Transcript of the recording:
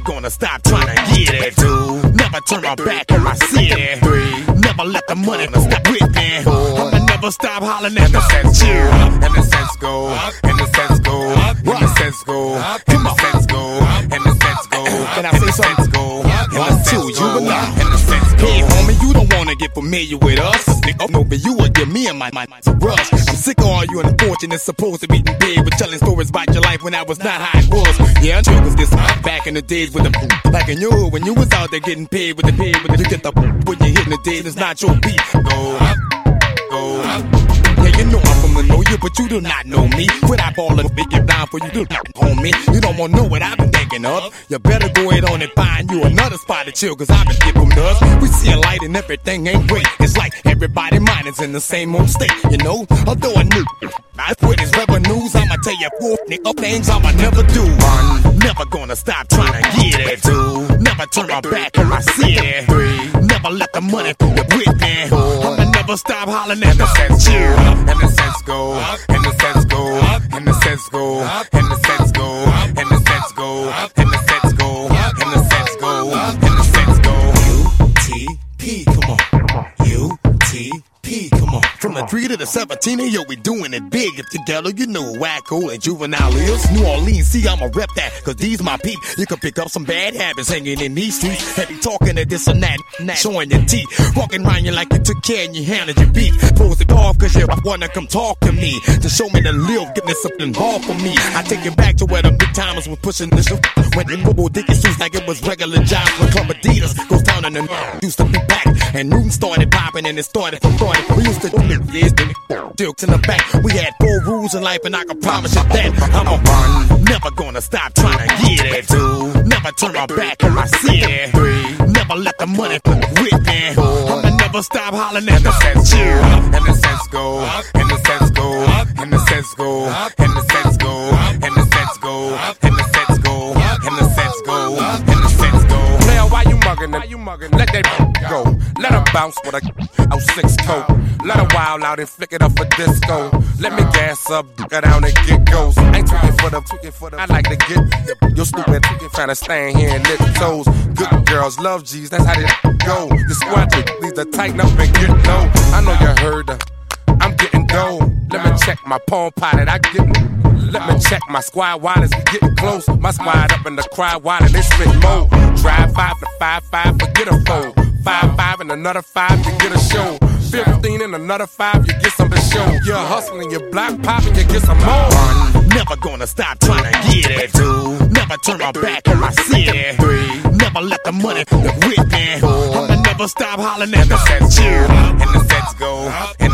gonna stop trying to get it. 2, never turn my back on my city. 3, never let the money stop with me. 4, I'ma never stop hollering at the sense go, and the sense go, and the sense go, and the sense go, and the sense go, and the sense go. Can I say something? Go, and the sense go, and the sense go. Hey, homie, you don't wanna get familiar with us. No, but you will give me and my rush. I'm sick of all you unfortunate supposed to be big with telling stories about your life when I was not how it was. Yeah, I'm sure it was this back in the days with the back in you when you was out there getting paid with the pay with the you get the when you're hitting the days it's not your beat. Go. Yeah, you know I'm from the know you, but you do not know me. When I ball and big it down for you, do not homie. You don't wanna know what I've been thinking of. You better go ahead on and find you another spot to chill, cause I've been dipping nuts. We see a light and everything ain't great. It's like everybody mind is in the same old state, you know. Although I knew I quit his revenues, I'ma tell you 4 nigga things I'ma never do. 1, never gonna stop trying to get it. 2, never turn my back on my city. 3, never let the money through the with me. 4, I'ma never stop hollering at the sense chill. And the sense go, and the sense go, and the sense go, and the sense go, and the sense go, and the sense go, and the sense go, and the sense go. UTP, come on. UTP, come on. From the 3 to the 17, yo, we doing it big. If together, you know Wacko and Juvenile is. New Orleans, see, I'ma rep that, cause these my peep. You can pick up some bad habits hanging in these streets. Heavy talking to this and that, showing your teeth. Walking around you like you took care and you handled your beat. Pose it off cause you wanna come talk to me. To show me the live, give me something ball for me. I take it back to where the big timers was pushing this shit. When the mobile dicky suits like it was regular jobs. When Club Adidas goes down and the used to be back. And Newton started popping and it started from starting. We used to do it, jokes in the back. We had 4 rules in life and I can promise you that I'ma run, never gonna stop trying to get it. 2, never turn my back on my city. 3, never let the money with me. 4, I'ma never stop hollering at the sense chill. And the sense go, and the sense go, and the sense go, and the sense go, and the sense go, and the sense go, and the sense go, and the sense go. Now why you mugging? Let that go. Let her bounce with a 06 coat. Let her wild out and flick it up for disco. Let me gas up, go down and get ghost. Ain't tweaking for the. I like to get your stupid trying to stand here and lick toes. Good girls love G's, that's how they go. The squad needs to tighten up and get low. I know you heard her. I'm getting dough. Let me check my palm potted. Let me check my squad wide as we getting close. My squad up in the crowd wide and they spit more. Drive 5 to 5-5, forget a fold. 5-5 and another 5, you get a show. 15 and another 5, you get some to show. You're hustling, you're block popping, you get some more. 1, never gonna stop trying to get it. 2, never turn my back on my city. 3, never let the money with me. 4, I'ma never stop hollering at the sense chill. And the sense go, and